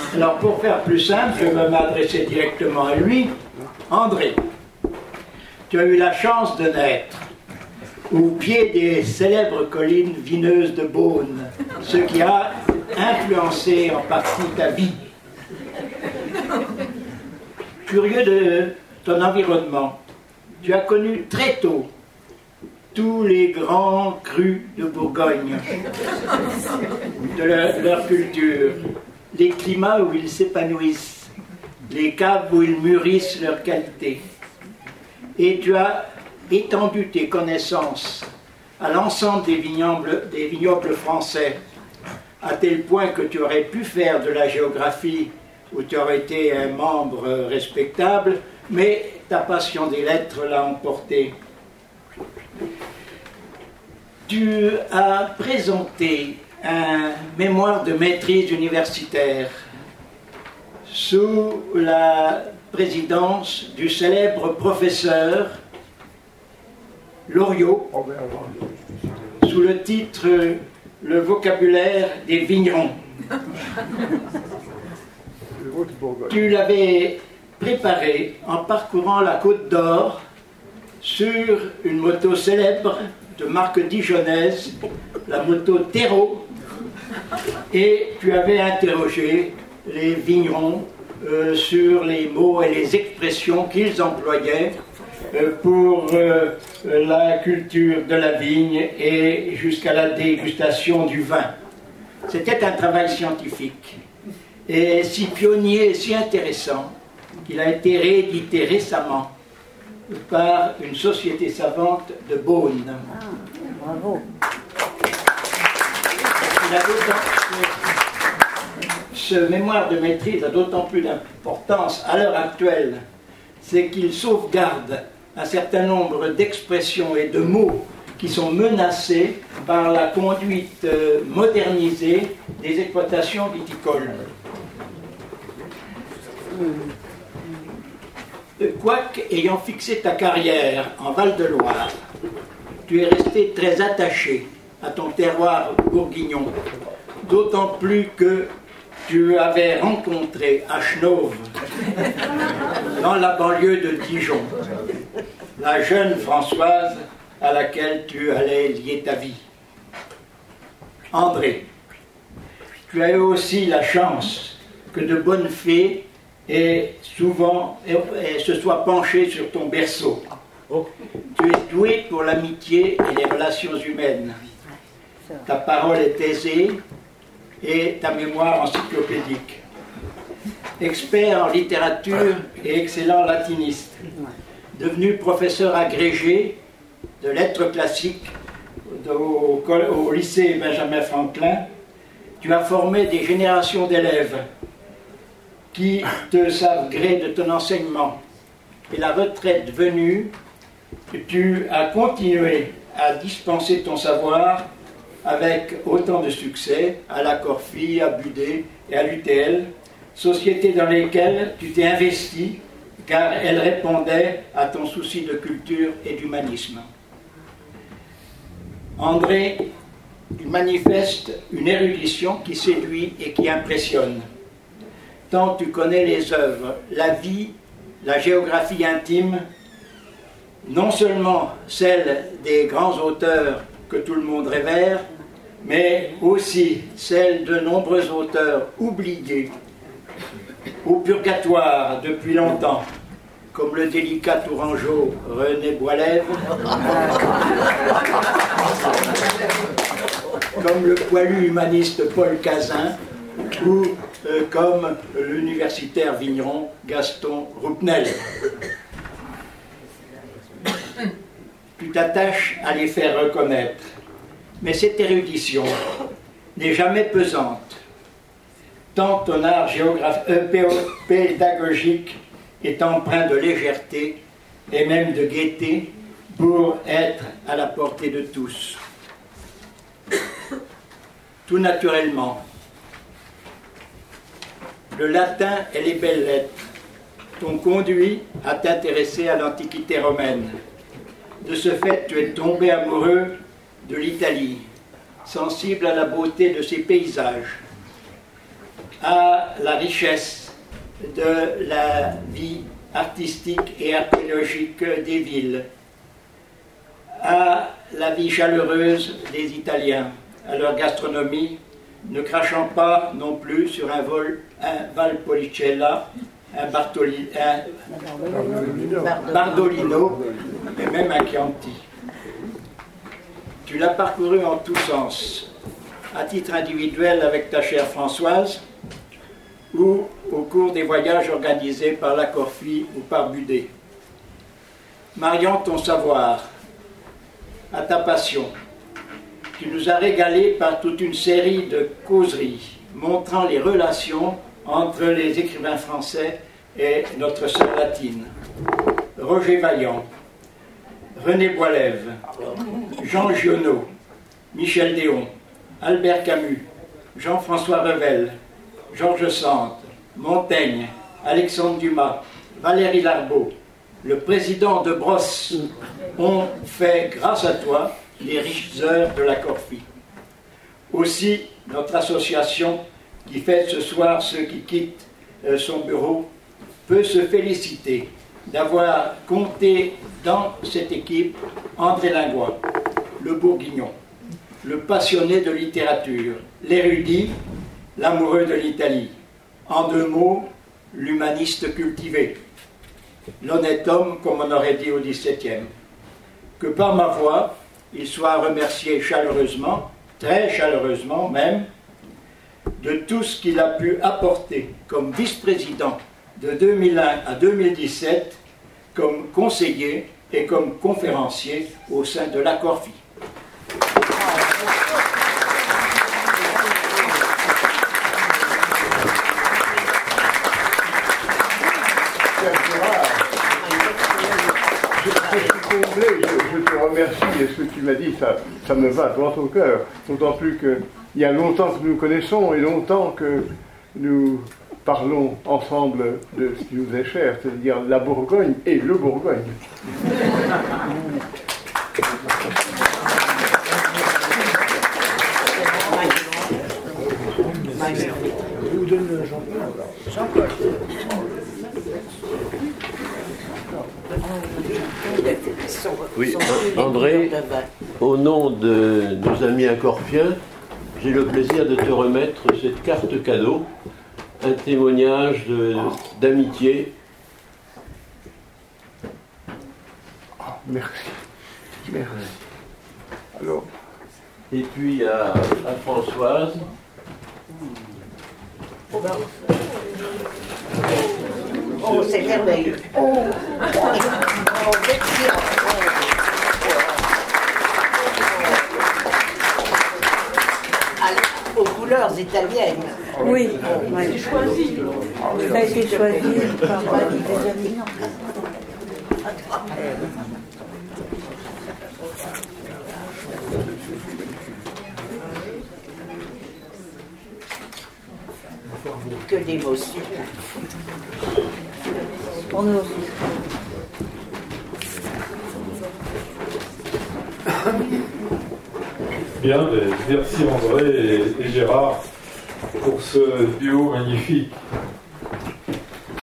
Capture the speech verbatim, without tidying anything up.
Alors pour faire plus simple, je vais m'adresser directement à lui. André, tu as eu la chance de naître au pied des célèbres collines vineuses de Beaune, ce qui a influencé en partie ta vie. Curieux de ton environnement, tu as connu très tôt tous les grands crus de Bourgogne, de leur, leur culture, les climats où ils s'épanouissent, les caves où ils mûrissent leur qualité. Et tu as étendu tes connaissances à l'ensemble des vignobles, des vignobles français, à tel point que tu aurais pu faire de la géographie où tu aurais été un membre respectable, mais ta passion des lettres l'a emporté. Tu as présenté un mémoire de maîtrise universitaire sous la présidence du célèbre professeur Loriot, sous le titre « Le vocabulaire des vignerons ». Tu l'avais préparé en parcourant la Côte d'Or sur une moto célèbre de marque dijonnaise, la moto Terreau, et tu avais interrogé les vignerons euh, sur les mots et les expressions qu'ils employaient euh, pour euh, la culture de la vigne et jusqu'à la dégustation du vin. C'était un travail scientifique et si pionnier et si intéressant qu'il a été réédité récemment par une société savante de Beaune. Ah, bravo. Ce mémoire de maîtrise a d'autant plus d'importance à l'heure actuelle, c'est qu'il sauvegarde un certain nombre d'expressions et de mots qui sont menacés par la conduite modernisée des exploitations viticoles. Quoique ayant fixé ta carrière en Val-de-Loire, tu es resté très attaché à ton terroir bourguignon, d'autant plus que tu avais rencontré à Chenôve, dans la banlieue de Dijon, la jeune Françoise à laquelle tu allais lier ta vie. André, tu as eu aussi la chance que de bonnes fées et souvent et, et se soit penché sur ton berceau. Tu es doué pour l'amitié et les relations humaines. Ta parole est aisée et ta mémoire encyclopédique. Expert en littérature et excellent latiniste. Devenu professeur agrégé de lettres classiques au, au lycée Benjamin Franklin, tu as formé des générations d'élèves qui te savent gré de ton enseignement. Et la retraite venue, tu as continué à dispenser ton savoir avec autant de succès à la Corfie, à Budé et à l'U T L, sociétés dans lesquelles tu t'es investi car elles répondaient à ton souci de culture et d'humanisme. André, il manifeste une érudition qui séduit et qui impressionne. Tant tu connais les œuvres, la vie, la géographie intime, non seulement celle des grands auteurs que tout le monde révère, mais aussi celle de nombreux auteurs oubliés, au purgatoire depuis longtemps, comme le délicat tourangeau René Boilève, comme le poilu humaniste Paul Cazin, ou euh, comme l'universitaire vigneron Gaston Roupnel. Tu t'attaches à les faire reconnaître, mais cette érudition n'est jamais pesante, tant ton art euh, pédagogique est empreint de légèreté et même de gaieté pour être à la portée de tous. Tout naturellement, le latin et les belles lettres t'ont conduit à t'intéresser à l'Antiquité romaine. De ce fait, tu es tombé amoureux de l'Italie, sensible à la beauté de ses paysages. à la richesse de la vie artistique et archéologique des villes, à la vie chaleureuse des Italiens, à leur gastronomie, ne crachant pas non plus sur un, vol, un Valpolicella, un, Bartoli, un Bardolino, et même un Chianti. Tu l'as parcouru en tous sens, à titre individuel avec ta chère Françoise, ou au cours des voyages organisés par la Corfie ou par Budet. Mariant ton savoir à ta passion, tu nous as régalés par toute une série de causeries montrant les relations entre les écrivains français et notre sœur latine. Roger Vaillant, René Boilève, Jean Giono, Michel Déon, Albert Camus, Jean-François Revel, Georges Sand, Montaigne, Alexandre Dumas, Valérie Larbaud, le président de Brosse ont fait, grâce à toi, les riches heures de la Corfie. Aussi, notre association, qui fête ce soir ceux qui quittent son bureau, peut se féliciter d'avoir compté dans cette équipe André Lingois, le Bourguignon, le passionné de littérature, l'érudit, l'amoureux de l'Italie, en deux mots, l'humaniste cultivé, l'honnête homme, comme on aurait dit au dix-septième. Que par ma voix, il soit remercié chaleureusement, très chaleureusement même, de tout ce qu'il a pu apporter comme vice-président de deux mille un à deux mille dix-sept, comme conseiller et comme conférencier au sein de la Corfie. Je te remercie et ce que tu m'as dit, ça, ça me va droit au cœur. D'autant plus qu'il y a longtemps que nous nous connaissons et longtemps que nous parlons ensemble de ce qui nous est cher, c'est-à-dire la Bourgogne et le Bourgogne. Vous donne Jean-Paul. Jean-Paul. Oui, André, au nom de nos amis accorfiens, j'ai le plaisir de te remettre cette carte cadeau, un témoignage de, d'amitié. Oh, merci. Merci. Alors. Et puis à, à Françoise. Oh, c'est merveilleux. Oh, oh, excellent. Aux couleurs italiennes. Oui, oui. Choisi. Ça a été choisi par des amis. Que d'émotion. Pour nous aussi. Bien, merci André et, et Gérard pour ce duo magnifique.